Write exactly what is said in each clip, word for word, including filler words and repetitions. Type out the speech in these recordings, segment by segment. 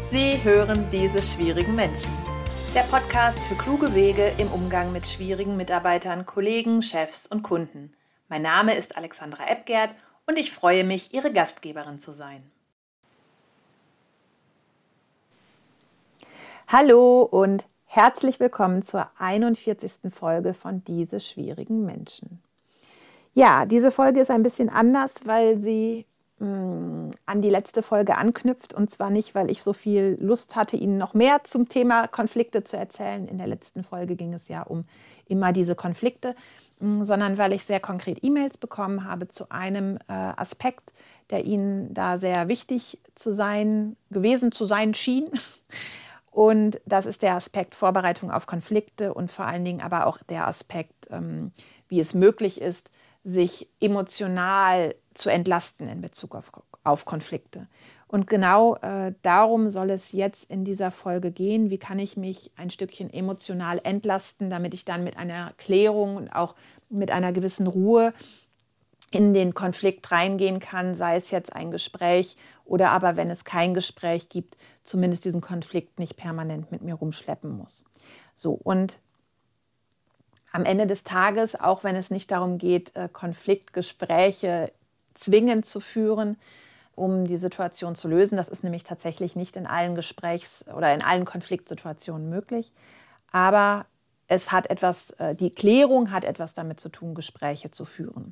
Sie hören diese schwierigen Menschen. Der Podcast für kluge Wege im Umgang mit schwierigen Mitarbeitern, Kollegen, Chefs und Kunden. Mein Name ist Alexandra Ebgert und ich freue mich, Ihre Gastgeberin zu sein. Hallo und herzlich willkommen zur einundvierzigsten Folge von Diese schwierigen Menschen. Ja, diese Folge ist ein bisschen anders, weil sie mh, an die letzte Folge anknüpft. Und zwar nicht, weil ich so viel Lust hatte, Ihnen noch mehr zum Thema Konflikte zu erzählen. In der letzten Folge ging es ja um immer diese Konflikte, mh, sondern weil ich sehr konkret E-Mails bekommen habe zu einem äh, Aspekt, der Ihnen da sehr wichtig zu sein, gewesen zu sein schien. Und das ist der Aspekt Vorbereitung auf Konflikte und vor allen Dingen aber auch der Aspekt, ähm, wie es möglich ist, sich emotional zu entlasten in Bezug auf, auf Konflikte. Und genau äh, darum soll es jetzt in dieser Folge gehen. Wie kann ich mich ein Stückchen emotional entlasten, damit ich dann mit einer Klärung und auch mit einer gewissen Ruhe in den Konflikt reingehen kann, sei es jetzt ein Gespräch oder aber, wenn es kein Gespräch gibt, zumindest diesen Konflikt nicht permanent mit mir rumschleppen muss. So, und am Ende des Tages, auch wenn es nicht darum geht, Konfliktgespräche zwingend zu führen, um die Situation zu lösen, das ist nämlich tatsächlich nicht in allen Gesprächs- oder in allen Konfliktsituationen möglich, aber es hat etwas, die Klärung hat etwas damit zu tun, Gespräche zu führen.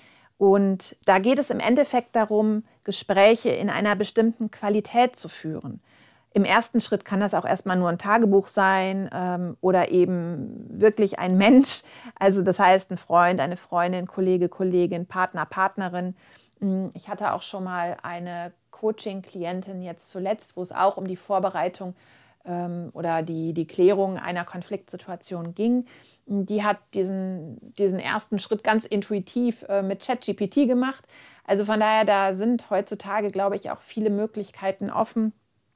Und da geht es im Endeffekt darum, Gespräche in einer bestimmten Qualität zu führen. Im ersten Schritt kann das auch erstmal nur ein Tagebuch sein ähm, oder eben wirklich ein Mensch. Also das heißt ein Freund, eine Freundin, Kollege, Kollegin, Partner, Partnerin. Ich hatte auch schon mal eine Coaching-Klientin jetzt zuletzt, wo es auch um die Vorbereitung ähm, oder die, die Klärung einer Konfliktsituation ging. Die hat diesen, diesen ersten Schritt ganz intuitiv äh, mit ChatGPT gemacht. Also von daher, da sind heutzutage, glaube ich, auch viele Möglichkeiten offen,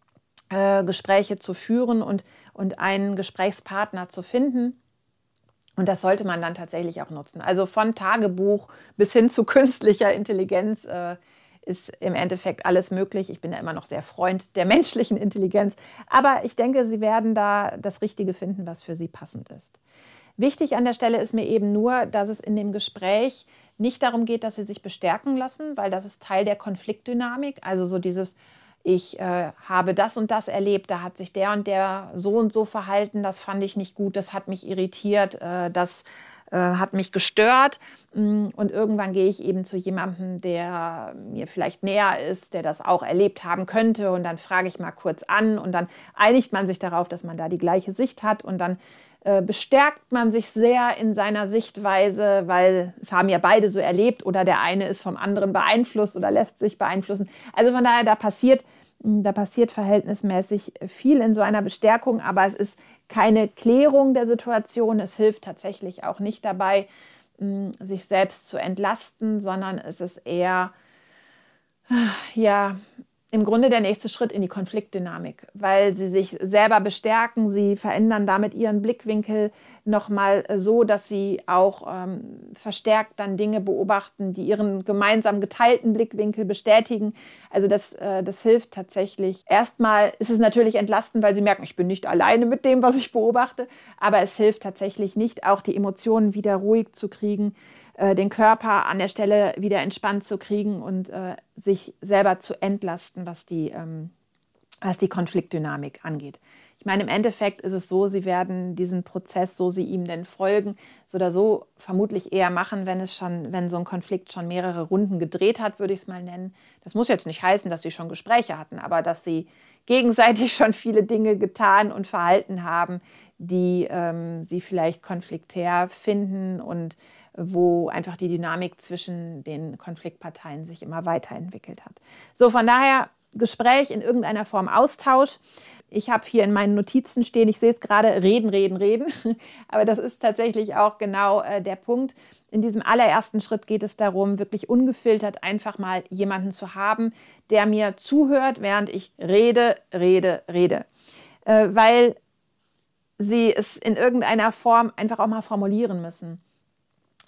äh, Gespräche zu führen und, und einen Gesprächspartner zu finden. Und das sollte man dann tatsächlich auch nutzen. Also von Tagebuch bis hin zu künstlicher Intelligenz äh, ist im Endeffekt alles möglich. Ich bin ja immer noch sehr Freund der menschlichen Intelligenz. Aber ich denke, Sie werden da das Richtige finden, was für Sie passend ist. Wichtig an der Stelle ist mir eben nur, dass es in dem Gespräch nicht darum geht, dass Sie sich bestärken lassen, weil das ist Teil der Konfliktdynamik. Also so dieses, ich äh, habe das und das erlebt, da hat sich der und der so und so verhalten, das fand ich nicht gut, das hat mich irritiert, äh, das äh, hat mich gestört. Und irgendwann gehe ich eben zu jemandem, der mir vielleicht näher ist, der das auch erlebt haben könnte. Und dann frage ich mal kurz an und dann einigt man sich darauf, dass man da die gleiche Sicht hat. Und dann äh, bestärkt man sich sehr in seiner Sichtweise, weil es haben ja beide so erlebt oder der eine ist vom anderen beeinflusst oder lässt sich beeinflussen. Also von daher, da passiert, da passiert verhältnismäßig viel in so einer Bestärkung, aber es ist keine Klärung der Situation. Es hilft tatsächlich auch nicht dabei, sich selbst zu entlasten, sondern es ist eher, ja, im Grunde der nächste Schritt in die Konfliktdynamik, weil sie sich selber bestärken, sie verändern damit ihren Blickwinkel nochmal so, dass sie auch ähm, verstärkt dann Dinge beobachten, die ihren gemeinsam geteilten Blickwinkel bestätigen. Also das, äh, das hilft tatsächlich. Erstmal ist es natürlich entlastend, weil sie merken, ich bin nicht alleine mit dem, was ich beobachte, aber es hilft tatsächlich nicht, auch die Emotionen wieder ruhig zu kriegen, den Körper an der Stelle wieder entspannt zu kriegen und äh, sich selber zu entlasten, was die, ähm, was die Konfliktdynamik angeht. Ich meine, im Endeffekt ist es so, Sie werden diesen Prozess, so Sie ihm denn folgen, so oder so vermutlich eher machen, wenn es schon, wenn so ein Konflikt schon mehrere Runden gedreht hat, würde ich es mal nennen. Das muss jetzt nicht heißen, dass Sie schon Gespräche hatten, aber dass Sie gegenseitig schon viele Dinge getan und verhalten haben, die ähm, Sie vielleicht konfliktär finden und wo einfach die Dynamik zwischen den Konfliktparteien sich immer weiterentwickelt hat. So, von daher Gespräch in irgendeiner Form, Austausch. Ich habe hier in meinen Notizen stehen, ich sehe es gerade, reden, reden, reden. Aber das ist tatsächlich auch genau äh, der Punkt. In diesem allerersten Schritt geht es darum, wirklich ungefiltert einfach mal jemanden zu haben, der mir zuhört, während ich rede, rede, rede. Äh, weil Sie es in irgendeiner Form einfach auch mal formulieren müssen.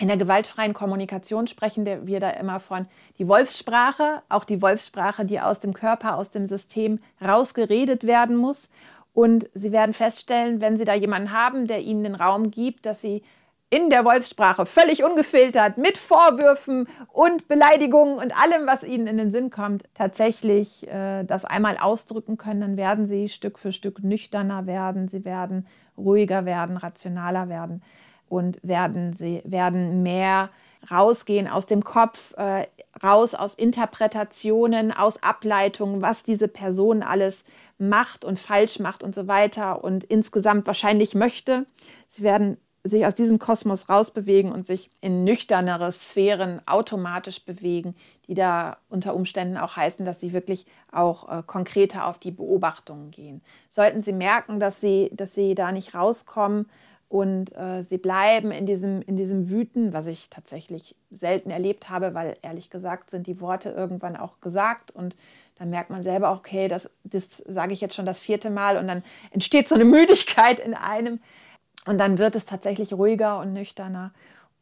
In der gewaltfreien Kommunikation sprechen wir da immer von die Wolfssprache, auch die Wolfssprache, die aus dem Körper, aus dem System rausgeredet werden muss. Und Sie werden feststellen, wenn Sie da jemanden haben, der Ihnen den Raum gibt, dass Sie in der Wolfssprache völlig ungefiltert mit Vorwürfen und Beleidigungen und allem, was Ihnen in den Sinn kommt, tatsächlich äh, das einmal ausdrücken können, dann werden Sie Stück für Stück nüchterner werden, Sie werden ruhiger werden, rationaler werden und werden, Sie werden mehr rausgehen aus dem Kopf, äh, raus aus Interpretationen, aus Ableitungen, was diese Person alles macht und falsch macht und so weiter und insgesamt wahrscheinlich möchte. Sie werden sich aus diesem Kosmos rausbewegen und sich in nüchternere Sphären automatisch bewegen, die da unter Umständen auch heißen, dass sie wirklich auch äh, konkreter auf die Beobachtungen gehen. Sollten Sie merken, dass Sie, dass Sie da nicht rauskommen und äh, Sie bleiben in diesem, in diesem Wüten, was ich tatsächlich selten erlebt habe, weil ehrlich gesagt sind die Worte irgendwann auch gesagt und dann merkt man selber, okay, das, das sage ich jetzt schon das vierte Mal und dann entsteht so eine Müdigkeit in einem. Und dann wird es tatsächlich ruhiger und nüchterner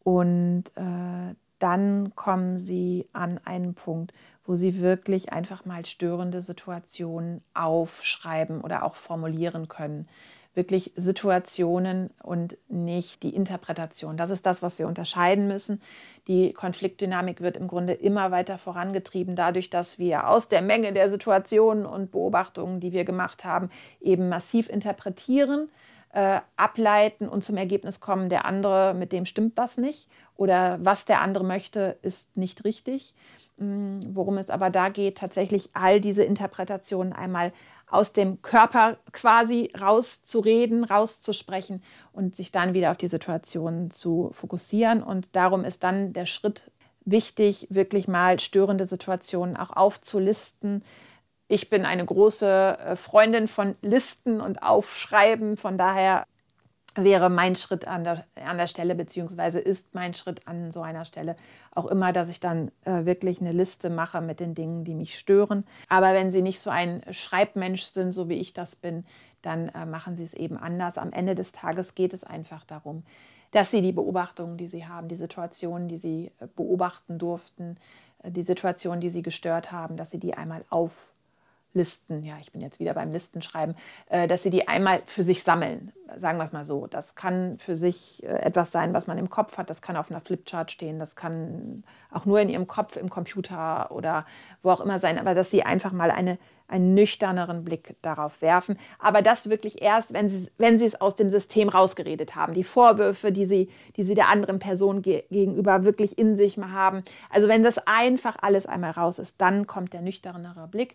und äh, dann kommen Sie an einen Punkt, wo Sie wirklich einfach mal störende Situationen aufschreiben oder auch formulieren können. Wirklich Situationen und nicht die Interpretation. Das ist das, was wir unterscheiden müssen. Die Konfliktdynamik wird im Grunde immer weiter vorangetrieben, dadurch, dass wir aus der Menge der Situationen und Beobachtungen, die wir gemacht haben, eben massiv interpretieren, Äh, ableiten und zum Ergebnis kommen, der andere, mit dem stimmt was nicht oder was der andere möchte, ist nicht richtig. Worum es aber da geht, tatsächlich all diese Interpretationen einmal aus dem Körper quasi rauszureden, rauszusprechen und sich dann wieder auf die Situation zu fokussieren. Und darum ist dann der Schritt wichtig, wirklich mal störende Situationen auch aufzulisten. Ich bin eine große Freundin von Listen und Aufschreiben, von daher wäre mein Schritt an der, an der Stelle, beziehungsweise ist mein Schritt an so einer Stelle auch immer, dass ich dann äh, wirklich eine Liste mache mit den Dingen, die mich stören. Aber wenn Sie nicht so ein Schreibmensch sind, so wie ich das bin, dann äh, machen Sie es eben anders. Am Ende des Tages geht es einfach darum, dass Sie die Beobachtungen, die Sie haben, die Situationen, die Sie äh, beobachten durften, äh, die Situationen, die Sie gestört haben, dass Sie die einmal auf Listen, ja, ich bin jetzt wieder beim Listenschreiben, äh, dass Sie die einmal für sich sammeln, sagen wir es mal so. Das kann für sich äh, etwas sein, was man im Kopf hat, das kann auf einer Flipchart stehen, das kann auch nur in Ihrem Kopf, im Computer oder wo auch immer sein, aber dass Sie einfach mal eine, einen nüchterneren Blick darauf werfen. Aber das wirklich erst, wenn Sie, wenn Sie es aus dem System rausgeredet haben, die Vorwürfe, die Sie, die Sie der anderen Person ge- gegenüber wirklich in sich mal haben. Also wenn das einfach alles einmal raus ist, dann kommt der nüchternere Blick.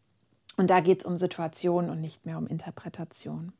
Und da geht es um Situation und nicht mehr um Interpretation.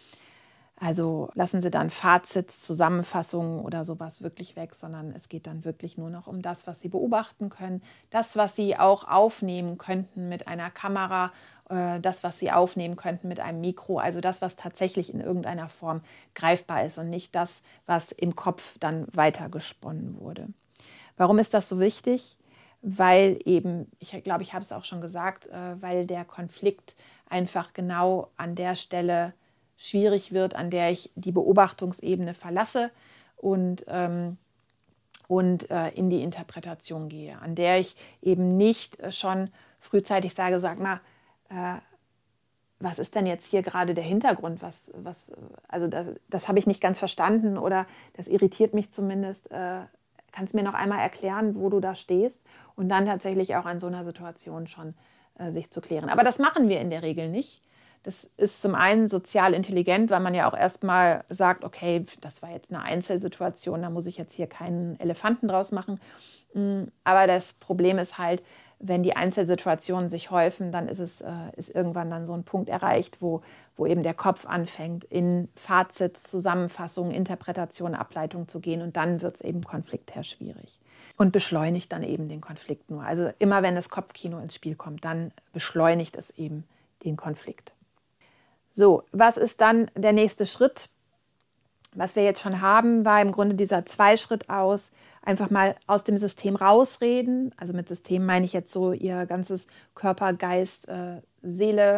Also lassen Sie dann Fazits, Zusammenfassungen oder sowas wirklich weg, sondern es geht dann wirklich nur noch um das, was Sie beobachten können, das, was Sie auch aufnehmen könnten mit einer Kamera, äh, das, was Sie aufnehmen könnten mit einem Mikro, also das, was tatsächlich in irgendeiner Form greifbar ist und nicht das, was im Kopf dann weitergesponnen wurde. Warum ist das so wichtig? Weil eben, ich glaube, ich habe es auch schon gesagt, äh, weil der Konflikt einfach genau an der Stelle schwierig wird, an der ich die Beobachtungsebene verlasse und, ähm, und äh, in die Interpretation gehe, an der ich eben nicht äh, schon frühzeitig sage, sag mal, äh, was ist denn jetzt hier gerade der Hintergrund? Was, was, also das, das habe ich nicht ganz verstanden oder das irritiert mich zumindest. Äh, Kannst du mir noch einmal erklären, wo du da stehst und dann tatsächlich auch an so einer Situation schon äh, sich zu klären. Aber das machen wir in der Regel nicht. Das ist zum einen sozial intelligent, weil man ja auch erstmal sagt, okay, das war jetzt eine Einzelsituation, da muss ich jetzt hier keinen Elefanten draus machen. Aber das Problem ist halt, wenn die Einzelsituationen sich häufen, dann ist es äh, ist irgendwann dann so ein Punkt erreicht, wo, wo eben der Kopf anfängt, in Fazits, Zusammenfassungen, Interpretationen, Ableitungen zu gehen und dann wird es eben konfliktär schwierig und beschleunigt dann eben den Konflikt nur. Also immer wenn das Kopfkino ins Spiel kommt, dann beschleunigt es eben den Konflikt. So, was ist dann der nächste Schritt? Was wir jetzt schon haben, war im Grunde dieser Zweischritt aus, einfach mal aus dem System rausreden. Also mit System meine ich jetzt so Ihr ganzes Körper, Geist, äh, Seele,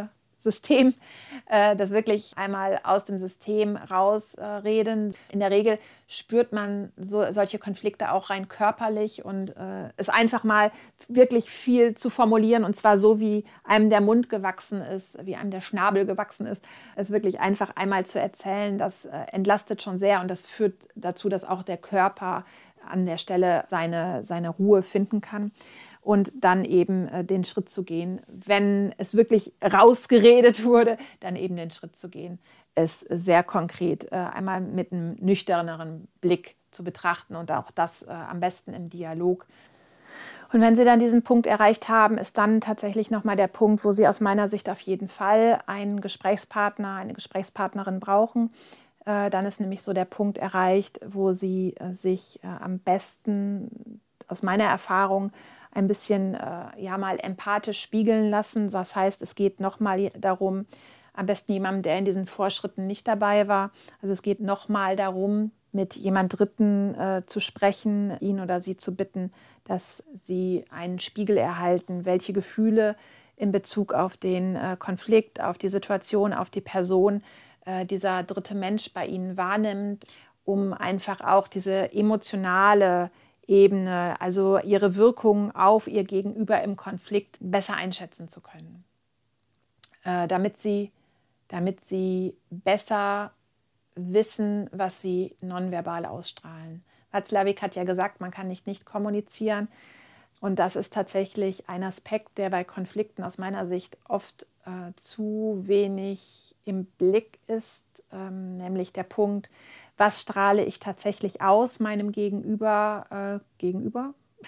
System, äh, das wirklich einmal aus dem System rausreden. Äh, In der Regel spürt man so, solche Konflikte auch rein körperlich und äh, es einfach mal wirklich viel zu formulieren und zwar so, wie einem der Mund gewachsen ist, wie einem der Schnabel gewachsen ist. Es wirklich einfach einmal zu erzählen, das äh, entlastet schon sehr und das führt dazu, dass auch der Körper an der Stelle seine, seine Ruhe finden kann. Und dann eben äh, den Schritt zu gehen, wenn es wirklich rausgeredet wurde, dann eben den Schritt zu gehen, es sehr konkret äh, einmal mit einem nüchterneren Blick zu betrachten und auch das äh, am besten im Dialog. Und wenn Sie dann diesen Punkt erreicht haben, ist dann tatsächlich nochmal der Punkt, wo Sie aus meiner Sicht auf jeden Fall einen Gesprächspartner, eine Gesprächspartnerin brauchen. Äh, dann ist nämlich so der Punkt erreicht, wo Sie äh, sich äh, am besten, aus meiner Erfahrung, ein bisschen äh, ja, mal empathisch spiegeln lassen. Das heißt, es geht nochmal darum, am besten jemandem, der in diesen Vorschritten nicht dabei war. Also es geht nochmal darum, mit jemand Dritten äh, zu sprechen, ihn oder sie zu bitten, dass sie einen Spiegel erhalten, welche Gefühle in Bezug auf den äh, Konflikt, auf die Situation, auf die Person äh, dieser dritte Mensch bei ihnen wahrnimmt, um einfach auch diese emotionale Ebene, also ihre Wirkung auf ihr Gegenüber im Konflikt besser einschätzen zu können, äh, damit sie, damit sie besser wissen, was sie nonverbal ausstrahlen. Watzlawick hat ja gesagt, man kann nicht nicht kommunizieren und das ist tatsächlich ein Aspekt, der bei Konflikten aus meiner Sicht oft äh, zu wenig im Blick ist, ähm, nämlich der Punkt, was strahle ich tatsächlich aus meinem Gegenüber, äh, gegenüber?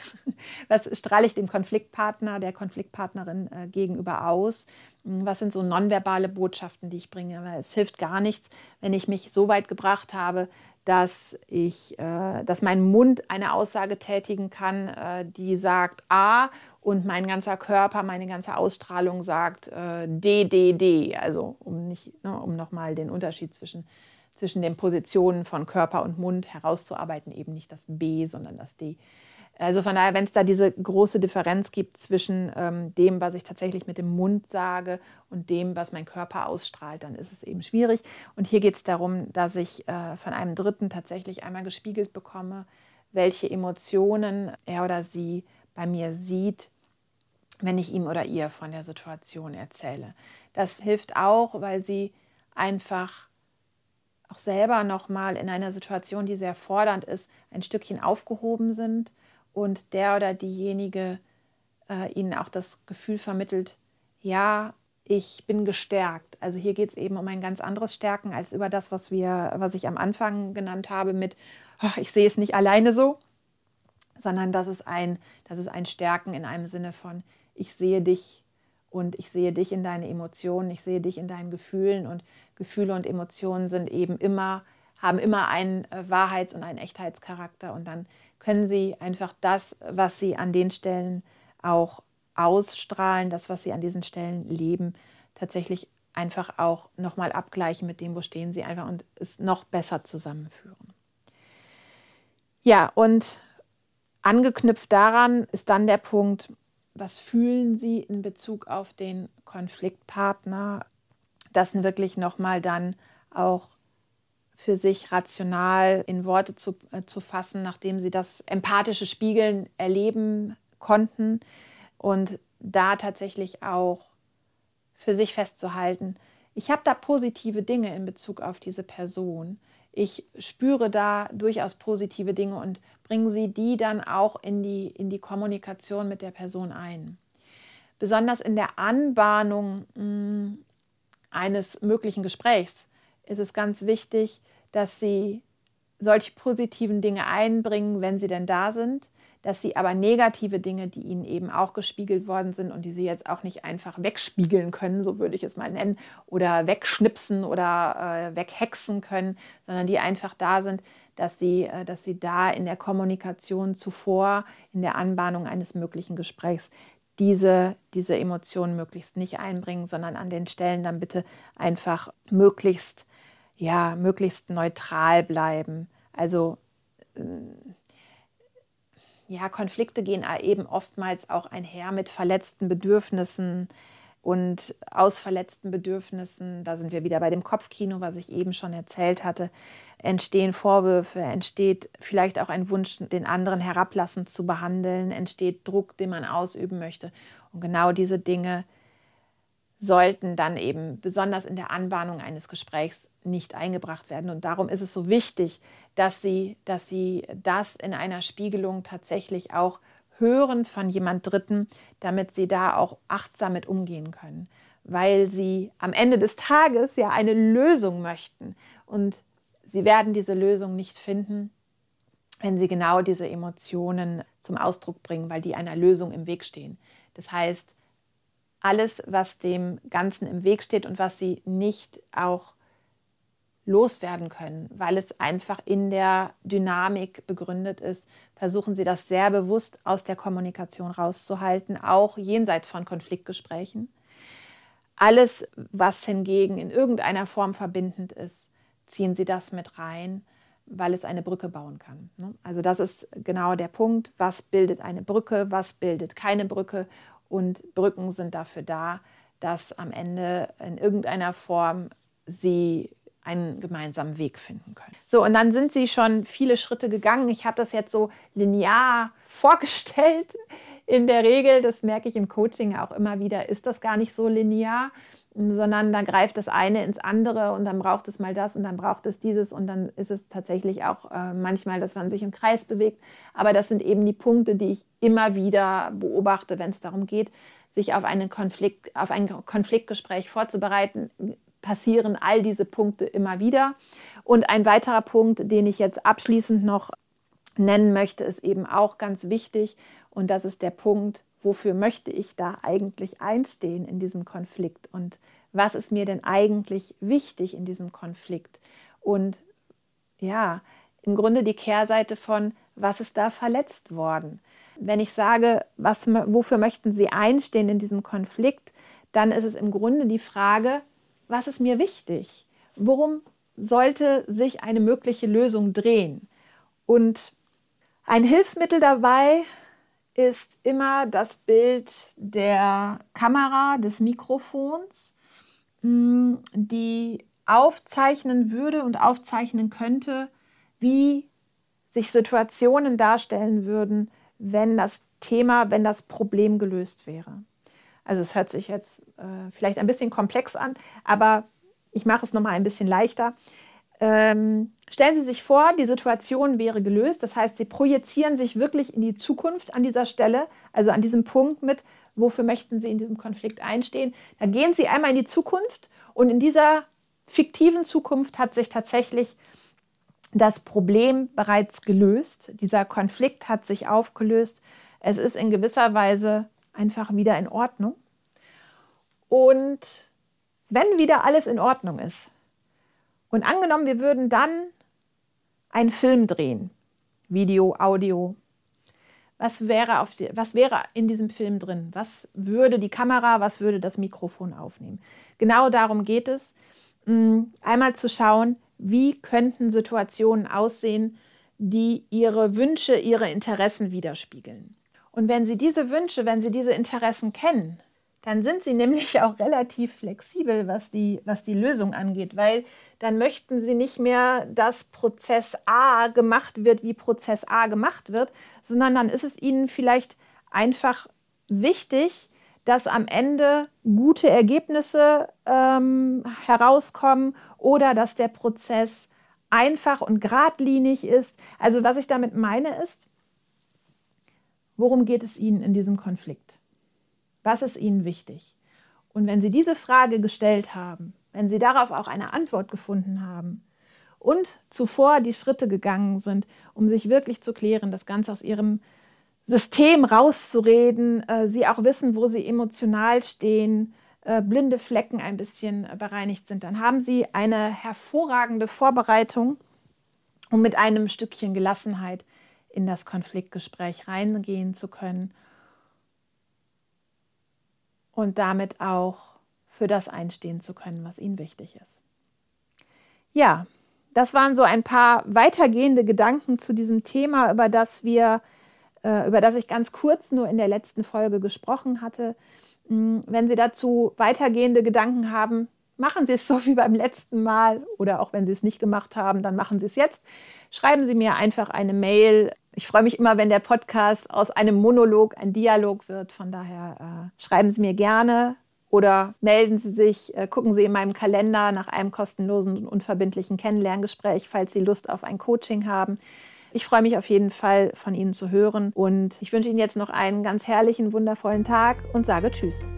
Was strahle ich dem Konfliktpartner, der Konfliktpartnerin äh, gegenüber aus? Was sind so nonverbale Botschaften, die ich bringe? Weil es hilft gar nichts, wenn ich mich so weit gebracht habe, dass, ich, äh, dass mein Mund eine Aussage tätigen kann, äh, die sagt A und mein ganzer Körper, meine ganze Ausstrahlung sagt äh, D, D, D. Also um, nicht, ne, um nochmal den Unterschied zwischen, zwischen den Positionen von Körper und Mund herauszuarbeiten, eben nicht das B, sondern das D. Also von daher, wenn es da diese große Differenz gibt zwischen ähm, dem, was ich tatsächlich mit dem Mund sage und dem, was mein Körper ausstrahlt, dann ist es eben schwierig. Und hier geht es darum, dass ich äh, von einem Dritten tatsächlich einmal gespiegelt bekomme, welche Emotionen er oder sie bei mir sieht, wenn ich ihm oder ihr von der Situation erzähle. Das hilft auch, weil sie einfach auch selber nochmal in einer Situation, die sehr fordernd ist, ein Stückchen aufgehoben sind und der oder diejenige äh, ihnen auch das Gefühl vermittelt, ja, ich bin gestärkt. Also hier geht es eben um ein ganz anderes Stärken als über das, was, wir, was ich am Anfang genannt habe mit, ach, ich sehe es nicht alleine so, sondern das ist ein, das ist ein Stärken in einem Sinne von, ich sehe dich und ich sehe dich in deinen Emotionen, ich sehe dich in deinen Gefühlen und Gefühle und Emotionen sind eben immer, haben immer einen Wahrheits- und einen Echtheitscharakter und dann können sie einfach das, was sie an den Stellen auch ausstrahlen, das, was sie an diesen Stellen leben, tatsächlich einfach auch nochmal abgleichen mit dem, wo stehen sie einfach und es noch besser zusammenführen. Ja, und angeknüpft daran ist dann der Punkt, was fühlen Sie in Bezug auf den Konfliktpartner? Das wirklich nochmal dann auch für sich rational in Worte zu, äh, zu fassen, nachdem Sie das empathische Spiegeln erleben konnten und da tatsächlich auch für sich festzuhalten, ich habe da positive Dinge in Bezug auf diese Person. Ich spüre da durchaus positive Dinge und bringen Sie die dann auch in die, in die Kommunikation mit der Person ein. Besonders in der Anbahnung mh, eines möglichen Gesprächs ist es ganz wichtig, dass Sie solche positiven Dinge einbringen, wenn sie denn da sind, dass Sie aber negative Dinge, die Ihnen eben auch gespiegelt worden sind und die Sie jetzt auch nicht einfach wegspiegeln können, so würde ich es mal nennen, oder wegschnipsen oder äh, weghexen können, sondern die einfach da sind, dass Sie, äh, dass Sie da in der Kommunikation zuvor, in der Anbahnung eines möglichen Gesprächs diese, diese Emotionen möglichst nicht einbringen, sondern an den Stellen dann bitte einfach möglichst, ja, möglichst neutral bleiben. Also ja, Konflikte gehen eben oftmals auch einher mit verletzten Bedürfnissen Und aus verletzten Bedürfnissen, da sind wir wieder bei dem Kopfkino, was ich eben schon erzählt hatte, entstehen Vorwürfe, entsteht vielleicht auch ein Wunsch, den anderen herablassend zu behandeln, entsteht Druck, den man ausüben möchte. Und genau diese Dinge sollten dann eben besonders in der Anbahnung eines Gesprächs nicht eingebracht werden. Und darum ist es so wichtig, dass Sie, dass Sie das in einer Spiegelung tatsächlich auch hören von jemand Dritten, damit Sie da auch achtsam mit umgehen können, weil Sie am Ende des Tages ja eine Lösung möchten. Und Sie werden diese Lösung nicht finden, wenn Sie genau diese Emotionen zum Ausdruck bringen, weil die einer Lösung im Weg stehen. Das heißt, alles, was dem Ganzen im Weg steht und was Sie nicht auch loswerden können, weil es einfach in der Dynamik begründet ist, versuchen Sie das sehr bewusst aus der Kommunikation rauszuhalten, auch jenseits von Konfliktgesprächen. Alles, was hingegen in irgendeiner Form verbindend ist, ziehen Sie das mit rein, weil es eine Brücke bauen kann. Also das ist genau der Punkt, was bildet eine Brücke, was bildet keine Brücke, und Brücken sind dafür da, dass am Ende in irgendeiner Form Sie einen gemeinsamen Weg finden können. So, und dann sind Sie schon viele Schritte gegangen. Ich habe das jetzt so linear vorgestellt. In der Regel, das merke ich im Coaching auch immer wieder, ist das gar nicht so linear, sondern da greift das eine ins andere und dann braucht es mal das und dann braucht es dieses und dann ist es tatsächlich auch äh, manchmal, dass man sich im Kreis bewegt. Aber das sind eben die Punkte, die ich immer wieder beobachte, wenn es darum geht, sich auf einen Konflikt, auf ein Konfliktgespräch vorzubereiten, passieren all diese Punkte immer wieder. Und ein weiterer Punkt, den ich jetzt abschließend noch nennen möchte, ist eben auch ganz wichtig. Und das ist der Punkt, wofür möchte ich da eigentlich einstehen in diesem Konflikt? Und was ist mir denn eigentlich wichtig in diesem Konflikt? Und ja, im Grunde die Kehrseite von, was ist da verletzt worden? Wenn ich sage, was, wofür möchten Sie einstehen in diesem Konflikt, dann ist es im Grunde die Frage, was ist mir wichtig? Worum sollte sich eine mögliche Lösung drehen? Und ein Hilfsmittel dabei ist immer das Bild der Kamera, des Mikrofons, die aufzeichnen würde und aufzeichnen könnte, wie sich Situationen darstellen würden, wenn das Thema, wenn das Problem gelöst wäre. Also es hört sich jetzt äh, vielleicht ein bisschen komplex an, aber ich mache es nochmal ein bisschen leichter. Ähm, stellen Sie sich vor, die Situation wäre gelöst. Das heißt, Sie projizieren sich wirklich in die Zukunft an dieser Stelle, also an diesem Punkt mit, wofür möchten Sie in diesem Konflikt einstehen. Da gehen Sie einmal in die Zukunft und in dieser fiktiven Zukunft hat sich tatsächlich das Problem bereits gelöst. Dieser Konflikt hat sich aufgelöst. Es ist in gewisser Weise einfach wieder in Ordnung. Und wenn wieder alles in Ordnung ist und angenommen, wir würden dann einen Film drehen, Video, Audio, was wäre, auf die, was wäre in diesem Film drin? Was würde die Kamera, was würde das Mikrofon aufnehmen? Genau darum geht es, einmal zu schauen, wie könnten Situationen aussehen, die Ihre Wünsche, Ihre Interessen widerspiegeln. Und wenn Sie diese Wünsche, wenn Sie diese Interessen kennen, dann sind Sie nämlich auch relativ flexibel, was die, was die Lösung angeht, weil dann möchten Sie nicht mehr, dass Prozess A gemacht wird, wie Prozess A gemacht wird, sondern dann ist es Ihnen vielleicht einfach wichtig, dass am Ende gute Ergebnisse ähm, herauskommen oder dass der Prozess einfach und geradlinig ist. Also was ich damit meine ist, worum geht es Ihnen in diesem Konflikt? Was ist Ihnen wichtig? Und wenn Sie diese Frage gestellt haben, wenn Sie darauf auch eine Antwort gefunden haben und zuvor die Schritte gegangen sind, um sich wirklich zu klären, das Ganze aus Ihrem System rauszureden, äh, Sie auch wissen, wo Sie emotional stehen, äh, blinde Flecken ein bisschen äh, bereinigt sind, dann haben Sie eine hervorragende Vorbereitung, um mit einem Stückchen Gelassenheit in das Konfliktgespräch reingehen zu können und damit auch für das einstehen zu können, was Ihnen wichtig ist. Ja, das waren so ein paar weitergehende Gedanken zu diesem Thema, über das wir, äh, über das ich ganz kurz nur in der letzten Folge gesprochen hatte. Wenn Sie dazu weitergehende Gedanken haben, machen Sie es so wie beim letzten Mal oder auch wenn Sie es nicht gemacht haben, dann machen Sie es jetzt. Schreiben Sie mir einfach eine Mail. Ich freue mich immer, wenn der Podcast aus einem Monolog ein Dialog wird. Von daher äh, schreiben Sie mir gerne oder melden Sie sich, äh, gucken Sie in meinem Kalender nach einem kostenlosen und unverbindlichen Kennenlerngespräch, falls Sie Lust auf ein Coaching haben. Ich freue mich auf jeden Fall, von Ihnen zu hören und ich wünsche Ihnen jetzt noch einen ganz herrlichen, wundervollen Tag und sage Tschüss.